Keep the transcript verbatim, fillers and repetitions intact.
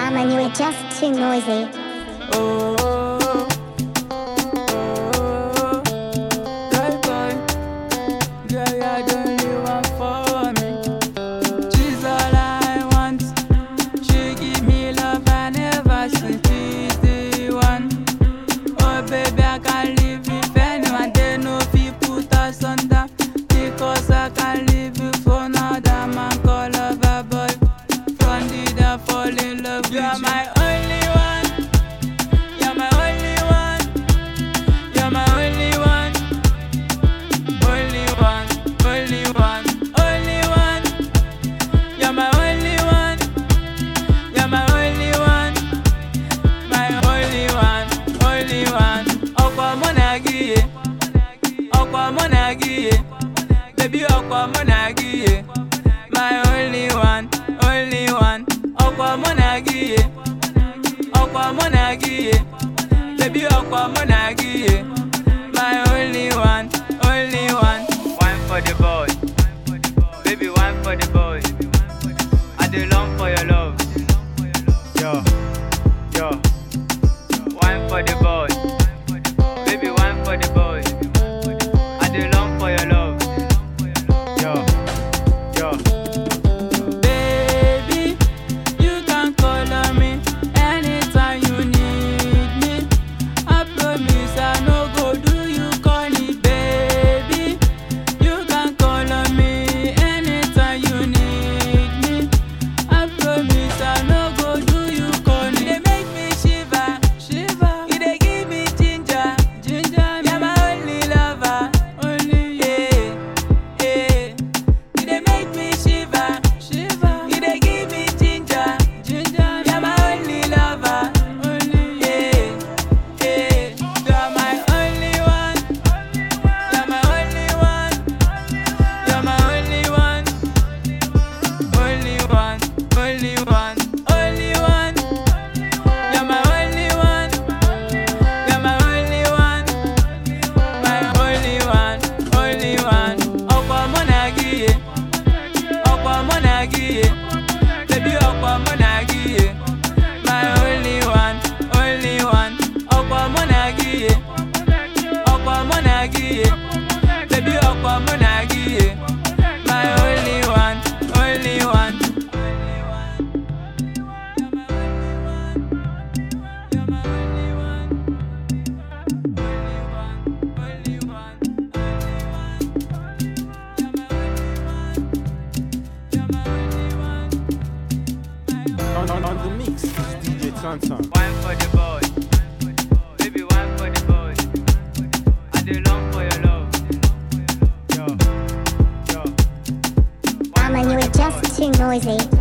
Man, you were just too noisy. Oh, oh, oh, boy, boy, girl, you're the only one for me. She's all I want. She give me love I never seen. She's the one. Oh, baby, I can't live with anyone. They know if you put us under, because I can't live with another man call lover boy. From the day fall in love with you. You're my only one. You're my only one. You're my only one. Only one. Only one. Only one. You're my only one. You're my only one. My only one. Only one. Okwa monagi. Okwa monagi. Baby, okwa monagi. My only one. Only one. Okwa monagi. Okwa monagi. Baby, okwa monagi. My only one. Only one. One for the boy, baby, one for the boy. I do long for your love. Yo, yo. One for the boy, baby, one for the boy. I do long for your love. Yo, yo. Baby, you can call on me anytime you need me. I promise I no go do you corny, baby. You can call on me anytime you need me. I promise I no go do you corny. They make me shiver, shiver. You dey give me ginger, ginger. You're my only lover, only yeah, yeah. You dey make me shiver, shiver. You dey give me ginger, ginger. You're my only lover, only yeah, yeah. You're my only one. You're my only one. You're my only one. Only one, only one, only one. You're my only one. You're my only one. My only one, only one. Okwa monagi. Okwa monagi. Baby, okwa monagi. My only one, only one. Okwa monagi. Okwa monagi. Baby, okwa monagi. My only one, only one. You're my only one. Only one, only one, only one. You're my only one. You're my only one. On, on, on the mix, D J Tantan. One for the boy, baby, one for the boy. I do long for your love. Yo, yo. Man, you were just too noisy.